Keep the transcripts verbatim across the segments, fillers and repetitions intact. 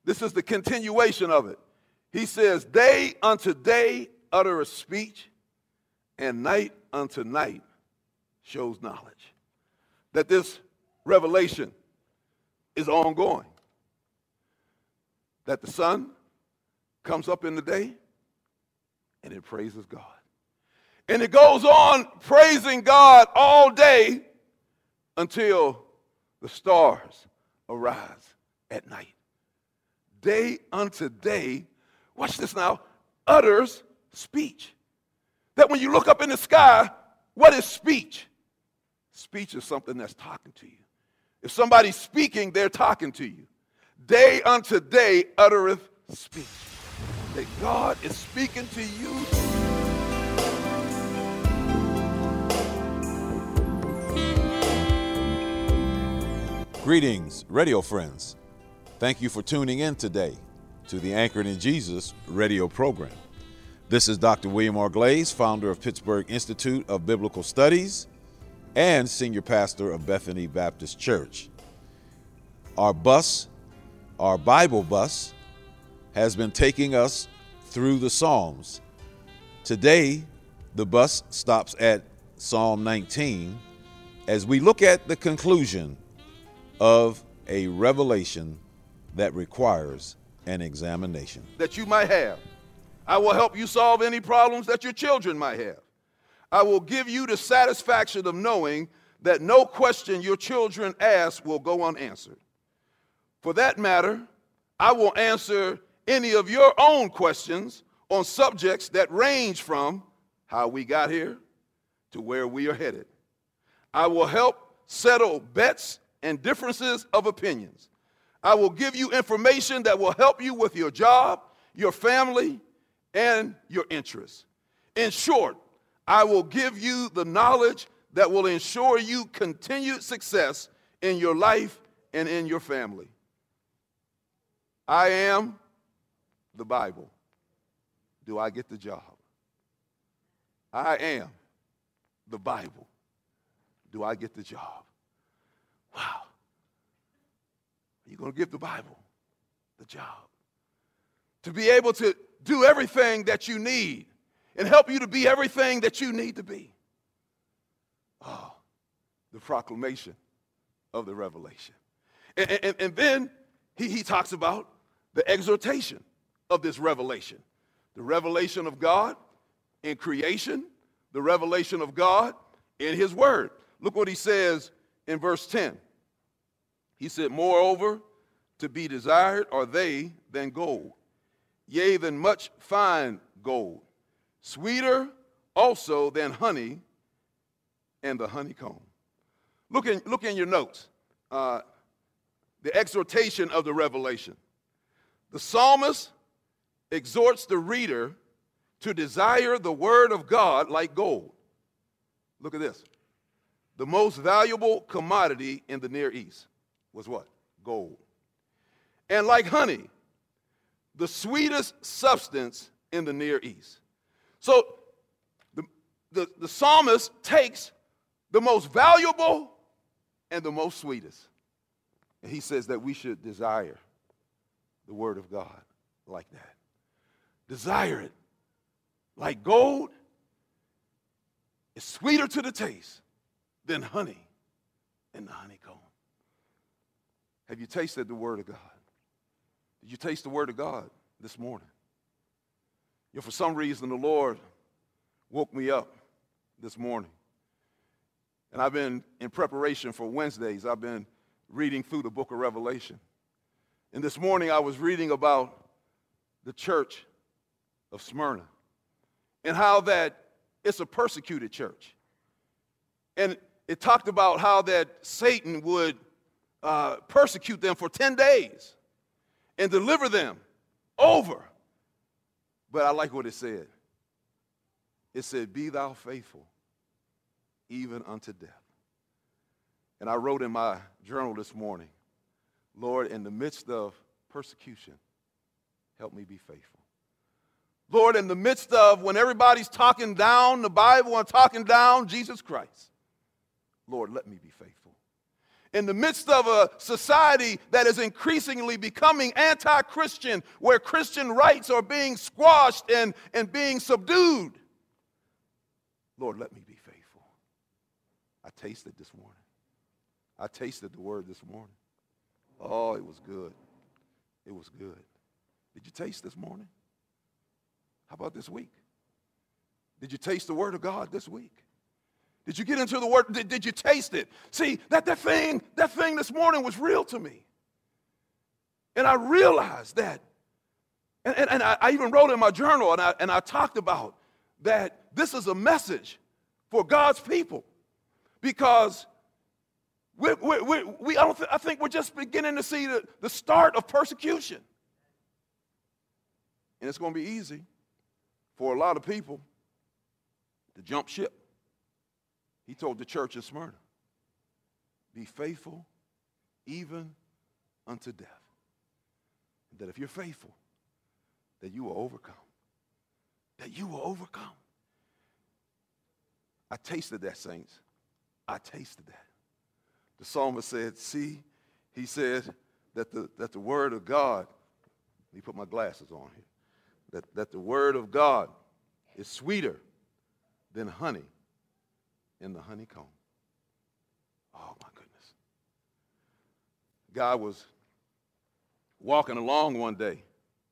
This is the continuation of it. He says, day unto day uttereth speech, and night unto night shows knowledge. That this revelation is ongoing. That the sun comes up in the day and it praises God. And it goes on praising God all day until the stars arise at night. Day unto day, watch this now, utters speech. That when you look up in the sky, what is speech? Speech is something that's talking to you. If somebody's speaking, they're talking to you. Day unto day uttereth speech. That God is speaking to you. Greetings, radio friends. Thank you for tuning in today to the Anchored in Jesus radio program. This is Doctor William R. Glaze, founder of Pittsburgh Institute of Biblical Studies and senior pastor of Bethany Baptist Church. Our bus, our Bible bus, has been taking us through the Psalms. Today, the bus stops at Psalm nineteen as we look at the conclusion of a revelation that requires an examination. That you might have. I will help you solve any problems that your children might have. I will give you the satisfaction of knowing that no question your children ask will go unanswered. For that matter, I will answer any of your own questions on subjects that range from how we got here to where we are headed. I will help settle bets and differences of opinions. I will give you information that will help you with your job, your family, and your interests. In short, I will give you the knowledge that will ensure you continued success in your life and in your family. I am the Bible. Do I get the job? I am the Bible. Do I get the job? Wow. You're going to give the Bible the job. To be able to do everything that you need and help you to be everything that you need to be. Oh, the proclamation of the revelation. And, and, and then he, he talks about the exhortation of this revelation. The revelation of God in creation, the revelation of God in his word. Look what he says in verse ten. He said, moreover, to be desired are they than gold, yea, than much fine gold, sweeter also than honey and the honeycomb. Look in, look in your notes, uh, the exhortation of the revelation. The psalmist exhorts the reader to desire the word of God like gold. Look at this. The most valuable commodity in the Near East was what? Gold. And like honey, the sweetest substance in the Near East. So the, the, the psalmist takes the most valuable and the most sweetest. And he says that we should desire the word of God like that. Desire it like gold. It's sweeter to the taste than honey and the honeycomb. Have you tasted the word of God? Did you taste the word of God this morning? You know, for some reason, the Lord woke me up this morning. And I've been, in preparation for Wednesdays, I've been reading through the book of Revelation. And this morning, I was reading about the church of Smyrna and how that it's a persecuted church. And it talked about how that Satan would uh, persecute them for ten days and deliver them over. But I like what it said. It said, be thou faithful even unto death. And I wrote in my journal this morning, Lord, in the midst of persecution, help me be faithful. Lord, in the midst of when everybody's talking down the Bible and talking down Jesus Christ, Lord, let me be faithful. in the midst of a society that is increasingly becoming anti-Christian, where Christian rights are being squashed and, and being subdued. Lord, let me be faithful. I tasted this morning. I tasted the word this morning. Oh, it was good. It was good. Did you taste this morning? How about this week? Did you taste the word of God this week? Did you get into the word? Did, did you taste it? See, that, that thing, that thing this morning was real to me. And I realized that. And, and, and I, I even wrote in my journal, and I, and I talked about that this is a message for God's people. Because we, we, we, we, I, don't th- I think we're just beginning to see the, the start of persecution. And it's going to be easy for a lot of people to jump ship. He told the church in Smyrna, be faithful even unto death. That if you're faithful, that you will overcome. That you will overcome. I tasted that, saints. I tasted that. The psalmist said, see, he said that the, that the word of God, let me put my glasses on here, that, that the word of God is sweeter than honey in the honeycomb. Oh, my goodness. God was walking along one day,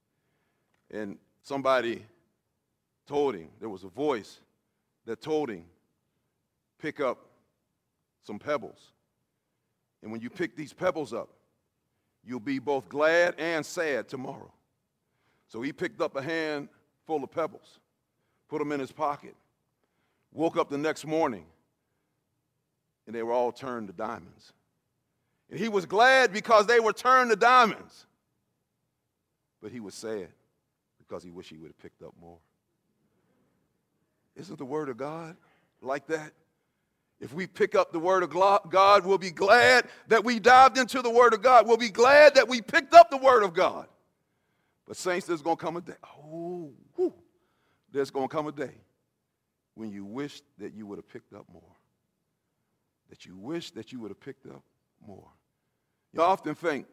and somebody told him, there was a voice that told him, pick up some pebbles. And when you pick these pebbles up, you'll be both glad and sad tomorrow. So he picked up a handful of pebbles, put them in his pocket, woke up the next morning, and they were all turned to diamonds. And he was glad because they were turned to diamonds. But he was sad because he wished he would have picked up more. Isn't the word of God like that? If we pick up the word of God, we'll be glad that we dived into the word of God. We'll be glad that we picked up the word of God. But saints, there's going to come a day. Oh, whew, there's going to come a day when you wish that you would have picked up more. That you wish that you would have picked up more. You often think,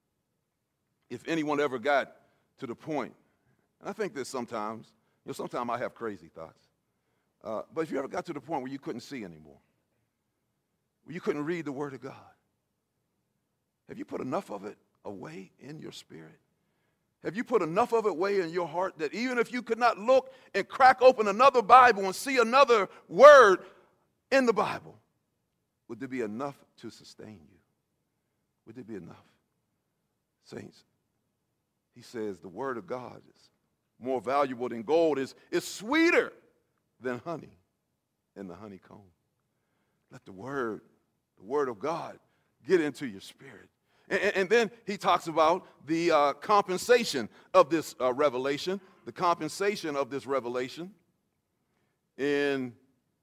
if anyone ever got to the point, and I think this sometimes, you know, sometimes I have crazy thoughts, uh, but if you ever got to the point where you couldn't see anymore, where you couldn't read the word of God, have you put enough of it away in your spirit? Have you put enough of it away in your heart that even if you could not look and crack open another Bible and see another word in the Bible, would there be enough to sustain you? Would there be enough? Saints, he says the word of God is more valuable than gold, is, is sweeter than honey in the honeycomb. Let the word, the word of God, get into your spirit. And, and then he talks about the uh, compensation of this uh, revelation, the compensation of this revelation in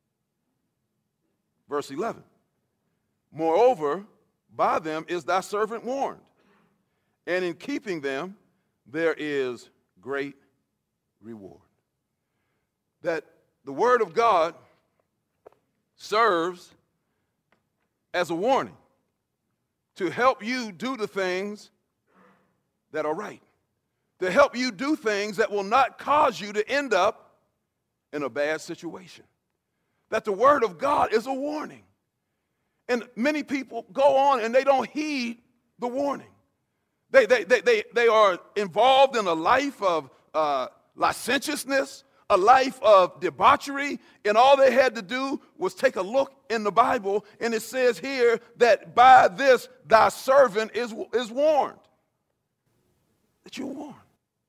verse eleven. Moreover, by them is thy servant warned, and in keeping them there is great reward. That the word of God serves as a warning to help you do the things that are right, to help you do things that will not cause you to end up in a bad situation. That the word of God is a warning. And many people go on and they don't heed the warning. They, they, they, they, they are involved in a life of uh, licentiousness, a life of debauchery, and all they had to do was take a look in the Bible, and it says here that by this thy servant is, is warned. That you're warned.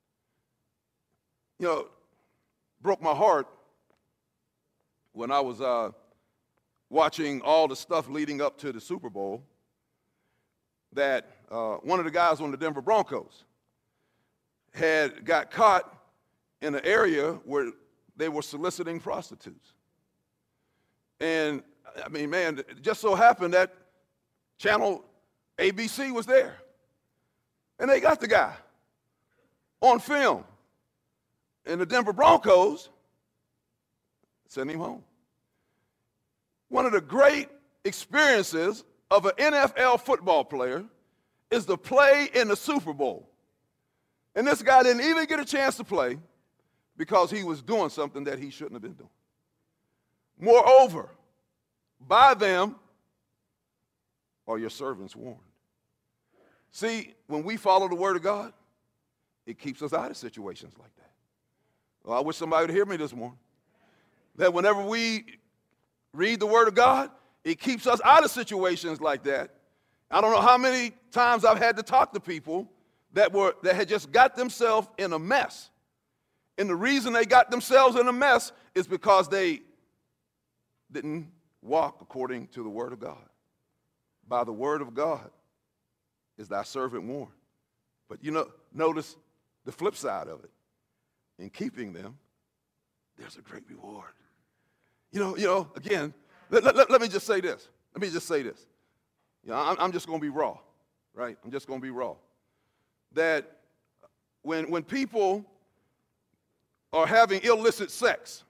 You know, broke my heart when I was uh, watching all the stuff leading up to the Super Bowl, that uh, one of the guys on the Denver Broncos had got caught in an area where they were soliciting prostitutes. And, I mean, man, it just so happened that channel A B C was there. And they got the guy on film. And the Denver Broncos sent him home. One of the great experiences of an N F L football player is to play in the Super Bowl. And this guy didn't even get a chance to play because he was doing something that he shouldn't have been doing. Moreover, by them are your servants warned. See, when we follow the word of God, it keeps us out of situations like that. Well, I wish somebody would hear me this morning. That whenever we read the word of God, it keeps us out of situations like that. I don't know how many times I've had to talk to people that were that had just got themselves in a mess. And the reason they got themselves in a mess is because they didn't walk according to the word of God. By the word of God is thy servant warned. But you know, notice the flip side of it. In keeping them, there's a great reward. You know, you know, again, let, let, let me just say this. Let me just say this. You know, I'm, I'm just going to be raw, right? I'm just going to be raw. That when, when people are having illicit sex,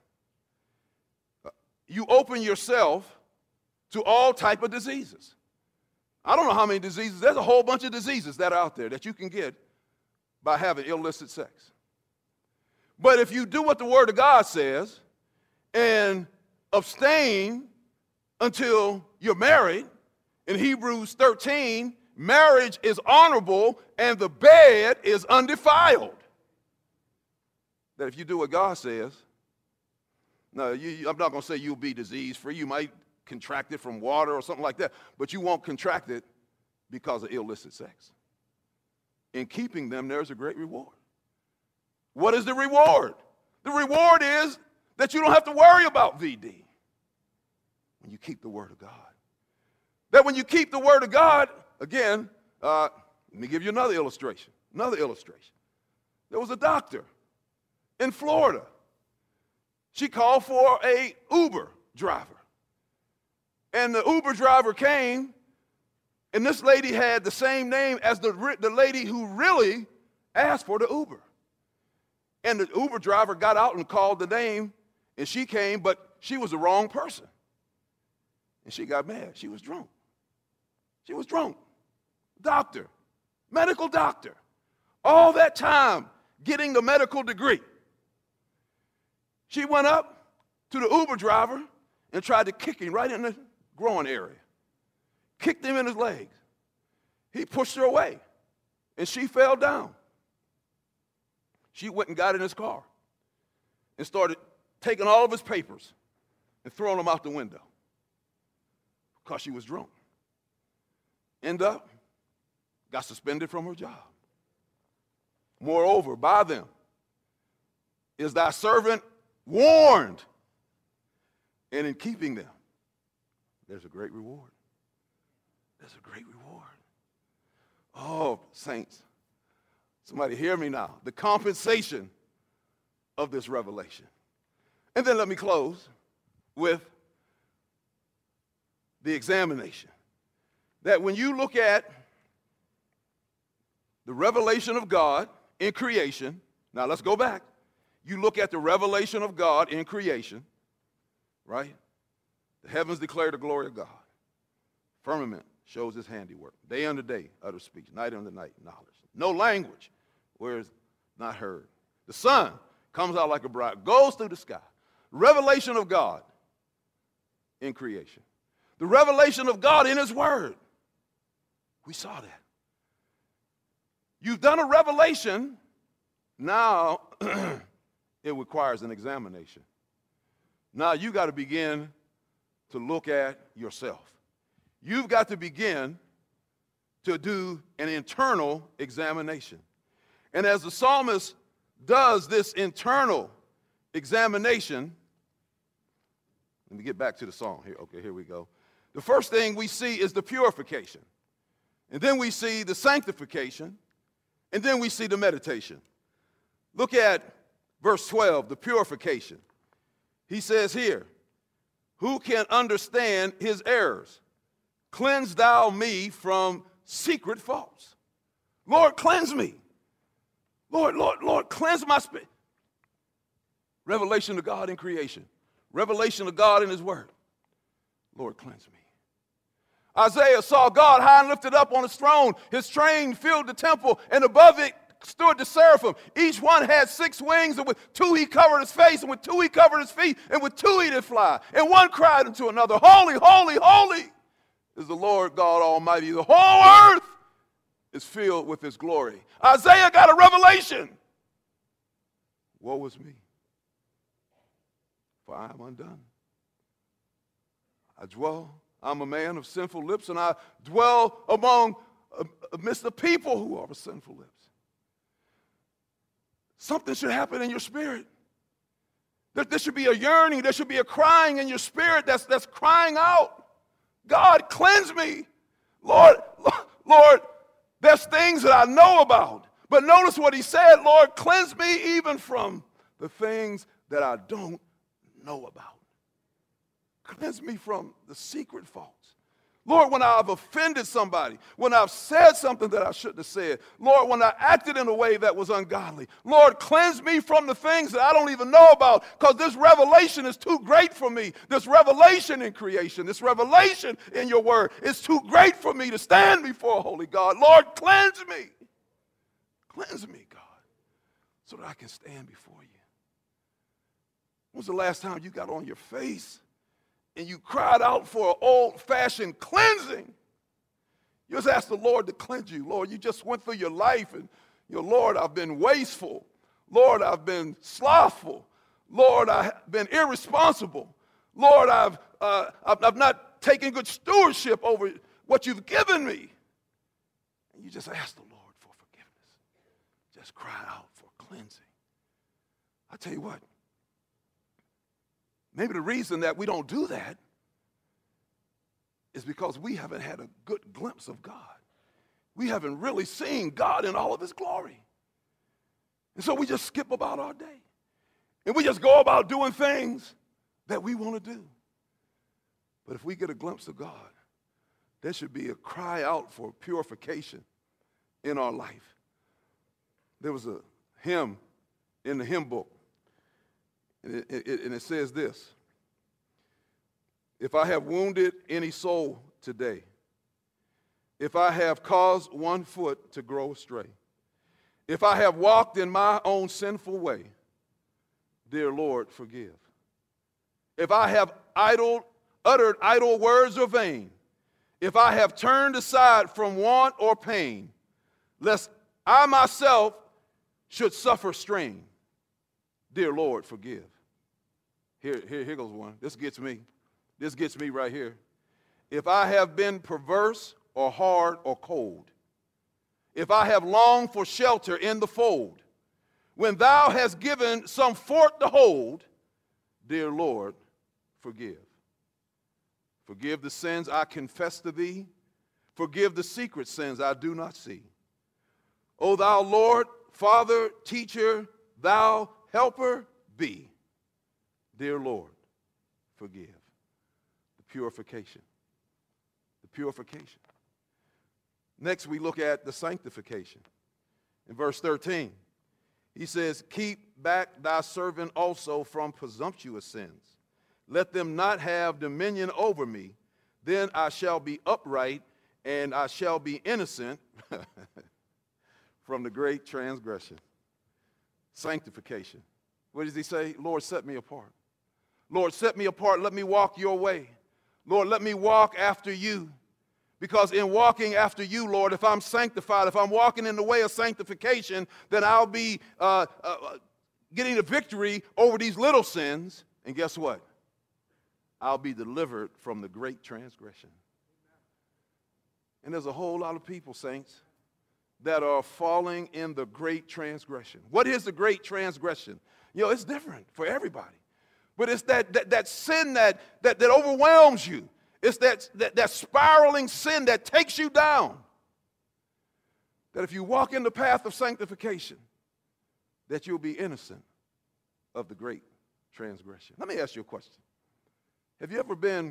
you open yourself to all type of diseases. I don't know how many diseases. There's a whole bunch of diseases that are out there that you can get by having illicit sex. But if you do what the Word of God says and abstain until you're married, in Hebrews thirteen, marriage is honorable and the bed is undefiled. That if you do what God says, no, you, I'm not going to say you'll be disease-free. You might contract it from water or something like that, but you won't contract it because of illicit sex. In keeping them, there's a great reward. What is the reward? The reward is that you don't have to worry about V D when you keep the word of God. That when you keep the word of God, again, uh, let me give you another illustration. Another illustration. There was a doctor in Florida. She called for a Uber driver. And the Uber driver came, and this lady had the same name as the, the lady who really asked for the Uber. And the Uber driver got out and called the name, and she came, but she was the wrong person. And she got mad. She was drunk. She was drunk. Doctor, medical doctor. All that time getting the medical degree. She went up to the Uber driver and tried to kick him right in the groin area. Kicked him in his legs. He pushed her away, and she fell down. She went and got in his car and started taking all of his papers and throwing them out the window because she was drunk. End up, got suspended from her job. Moreover, by them is thy servant warned, and in keeping them, there's a great reward. There's a great reward. Oh, saints, somebody hear me now. The compensation of this revelation. And then let me close with the examination. That when you look at the revelation of God in creation, now let's go back. You look at the revelation of God in creation, right? The heavens declare the glory of God. Firmament shows his handiwork. Day unto day, utter speech. Night unto night, knowledge. No language where it's not heard. The sun comes out like a bride, goes through the sky. Revelation of God in creation. The revelation of God in his word. We saw that. You've done a revelation. Now it requires an examination. Now you got to begin to look at yourself. You've got to begin to do an internal examination. And as the psalmist does this internal examination, let me get back to the song here. Okay, here we go. The first thing we see is the purification. And then we see the sanctification. And then we see the meditation. Look at verse twelve, the purification. He says here, who can understand his errors? Cleanse thou me from secret faults. Lord, cleanse me. Lord, Lord, Lord, cleanse my spirit. Revelation of God in creation. Revelation of God in his word. Lord, cleanse me. Isaiah saw God high and lifted up on his throne. His train filled the temple, and above it stood the seraphim. Each one had six wings, and with two he covered his face, and with two he covered his feet, and with two he did fly. And one cried unto another, Holy, holy, holy is the Lord God Almighty. The whole earth is filled with his glory. Isaiah got a revelation. Woe is me, for I am undone. I dwell, I'm a man of sinful lips, and I dwell among, amidst the people who are of sinful lips. Something should happen in your spirit. There, there should be a yearning, there should be a crying in your spirit that's, that's crying out, God, cleanse me. Lord, Lord, there's things that I know about. But notice what he said, Lord, cleanse me even from the things that I don't know about. Cleanse me from the secret faults. Lord, when I've offended somebody, when I've said something that I shouldn't have said, Lord, when I acted in a way that was ungodly, Lord, cleanse me from the things that I don't even know about, because this revelation is too great for me. This revelation in creation, this revelation in your word is too great for me to stand before a holy God. Lord, cleanse me. Cleanse me, God, so that I can stand before you. When was the last time you got on your face and you cried out for an old-fashioned cleansing? You just asked the Lord to cleanse you. Lord, you just went through your life and, you know, Lord, I've been wasteful. Lord, I've been slothful. Lord, I've been irresponsible. Lord, I've, uh, I've, I've not taken good stewardship over what you've given me. And you just ask the Lord for forgiveness. Just cry out for cleansing. I tell you what, maybe the reason that we don't do that is because we haven't had a good glimpse of God. We haven't really seen God in all of his glory. And so we just skip about our day. And we just go about doing things that we want to do. But if we get a glimpse of God, there should be a cry out for purification in our life. There was a hymn in the hymn book, and it, it, and it says this: if I have wounded any soul today, if I have caused one foot to grow astray, if I have walked in my own sinful way, dear Lord, forgive. If I have idle, uttered idle words or vain, if I have turned aside from want or pain, lest I myself should suffer strain, dear Lord, forgive. Here, here, here goes one. This gets me. This gets me right here. If I have been perverse or hard or cold, if I have longed for shelter in the fold, when thou hast given some fort to hold, dear Lord, forgive. Forgive the sins I confess to thee. Forgive the secret sins I do not see. O thou Lord, Father, teacher, thou helper be. Dear Lord, forgive. The purification. The purification. Next, we look at the sanctification. In verse thirteen, he says, keep back thy servant also from presumptuous sins. Let them not have dominion over me. Then I shall be upright, and I shall be innocent from the great transgression. Sanctification. What does he say? Lord, set me apart. Lord, set me apart. Let me walk your way. Lord, let me walk after you. Because in walking after you, Lord, if I'm sanctified, if I'm walking in the way of sanctification, then I'll be uh, uh, getting the victory over these little sins. And guess what? I'll be delivered from the great transgression. And there's a whole lot of people, saints, that are falling in the great transgression. What is the great transgression? You know, it's different for everybody. But it's that, that, that sin that, that, that overwhelms you. It's that, that, that spiraling sin that takes you down. That if you walk in the path of sanctification, that you'll be innocent of the great transgression. Let me ask you a question. Have you ever been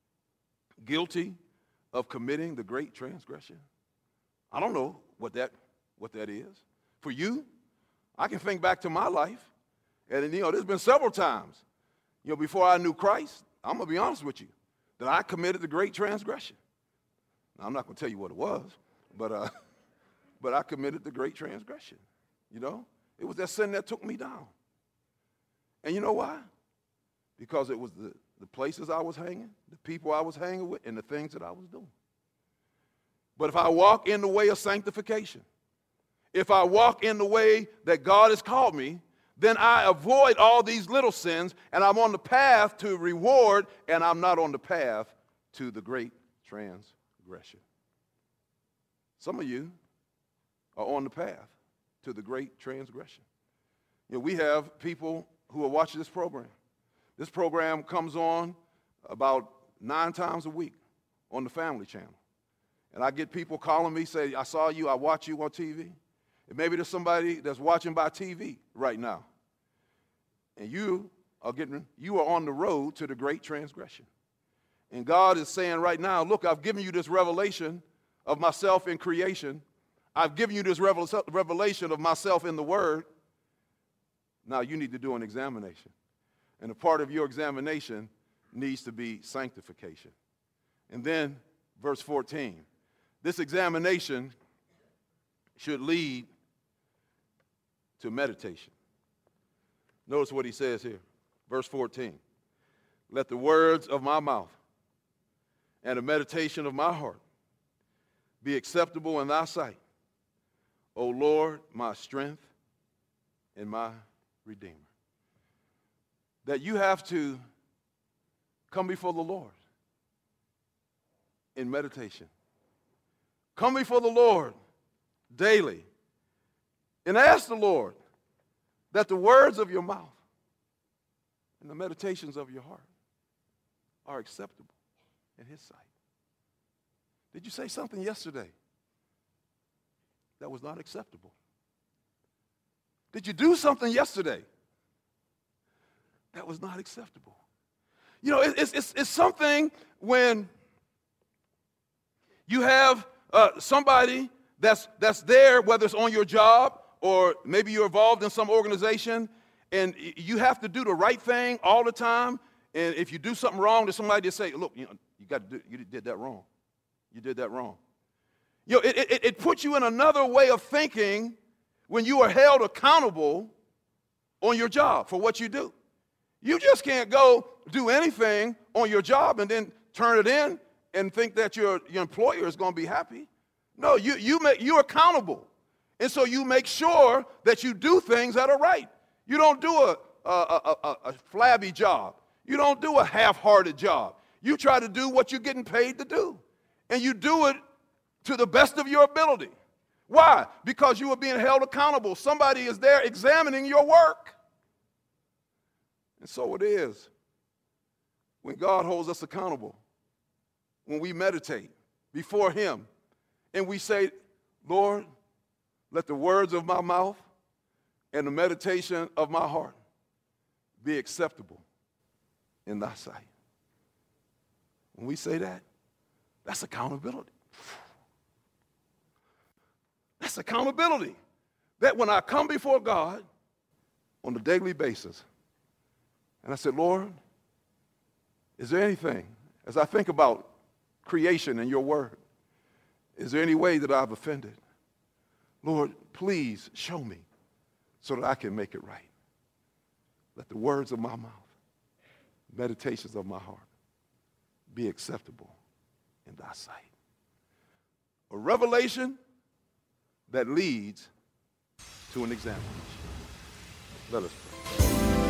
guilty of committing the great transgression? I don't know what that, what that is. For you, I can think back to my life, and you know, there's been several times, you know, before I knew Christ, I'm going to be honest with you, that I committed the great transgression. Now, I'm not going to tell you what it was, but, uh, but I committed the great transgression, you know. It was that sin that took me down. And you know why? Because it was the, the places I was hanging, the people I was hanging with, and the things that I was doing. But if I walk in the way of sanctification, if I walk in the way that God has called me, then I avoid all these little sins, and I'm on the path to reward, and I'm not on the path to the great transgression. Some of you are on the path to the great transgression. You know, we have people who are watching this program. This program comes on about nine times a week on the Family Channel. And I get people calling me, say, I saw you, I watch you on T V. And maybe there's somebody that's watching by T V right now. And you are getting, you are on the road to the great transgression. And God is saying right now, look, I've given you this revelation of myself in creation. I've given you this revelation of myself in the Word. Now you need to do an examination. And a part of your examination needs to be sanctification. And then verse fourteen, this examination should lead to meditation. Notice what he says here, verse fourteen. Let the words of my mouth and the meditation of my heart be acceptable in thy sight, O Lord, my strength and my Redeemer. That you have to come before the Lord in meditation. Come before the Lord daily and ask the Lord that the words of your mouth and the meditations of your heart are acceptable in his sight. Did you say something yesterday that was not acceptable? Did you do something yesterday that was not acceptable? You know, it, it's, it's, it's something when you have uh, somebody that's, that's there, whether it's on your job or maybe you're involved in some organization, and you have to do the right thing all the time. And if you do something wrong, there's somebody to say, look, you know, you got to do, you did that wrong. You did that wrong. You know, it, it, it puts you in another way of thinking when you are held accountable on your job for what you do. You just can't go do anything on your job and then turn it in and think that your, your employer is going to be happy. No, you, you make, you're accountable. And so you make sure that you do things that are right. You don't do a, a, a, a, a flabby job. You don't do a half-hearted job. You try to do what you're getting paid to do. And you do it to the best of your ability. Why? Because you are being held accountable. Somebody is there examining your work. And so it is when God holds us accountable, when we meditate before him, and we say, Lord, let the words of my mouth and the meditation of my heart be acceptable in thy sight. When we say that, that's accountability. That's accountability. That when I come before God on a daily basis, and I said, Lord, is there anything, as I think about creation and your word, is there any way that I've offended? Lord, please show me so that I can make it right. Let the words of my mouth, meditations of my heart, be acceptable in thy sight. A revelation that leads to an examination. Let us pray.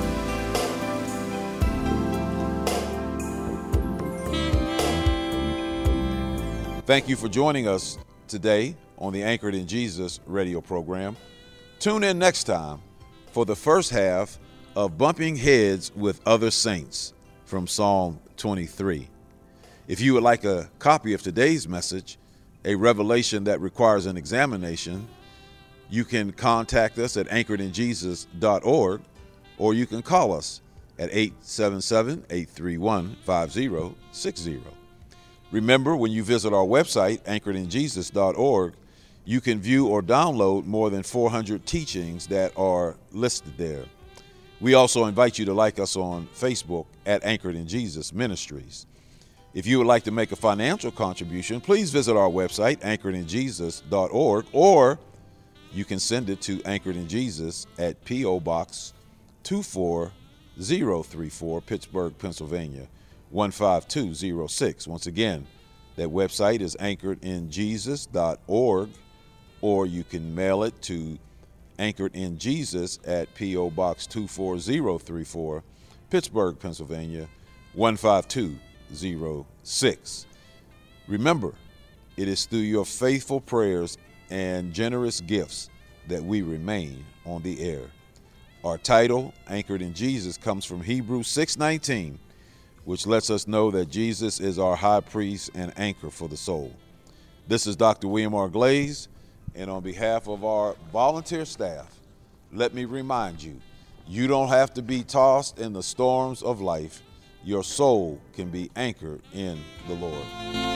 Thank you for joining us today on the Anchored in Jesus radio program. Tune in next time for the first half of Bumping Heads with Other Saints from Psalm twenty-three. If you would like a copy of today's message, a revelation that requires an examination, you can contact us at anchored in jesus dot org, or you can call us at eight seven seven, eight three one, five zero six zero. Remember, when you visit our website, anchored in jesus dot org, you can view or download more than four hundred teachings that are listed there. We also invite you to like us on Facebook at Anchored in Jesus Ministries. If you would like to make a financial contribution, please visit our website, anchored in jesus dot org, or you can send it to Anchored in Jesus at P O. Box two four zero three four, Pittsburgh, Pennsylvania, one five two zero six. Once again, that website is anchored in jesus dot org, or you can mail it to Anchored in Jesus at P O. Box two four zero three four, Pittsburgh, Pennsylvania, one five two zero six. Remember, it is through your faithful prayers and generous gifts that we remain on the air. Our title, Anchored in Jesus, comes from Hebrews six nineteen, which lets us know that Jesus is our high priest and anchor for the soul. This is Doctor William R. Glaze, and on behalf of our volunteer staff, let me remind you, you don't have to be tossed in the storms of life. Your soul can be anchored in the Lord.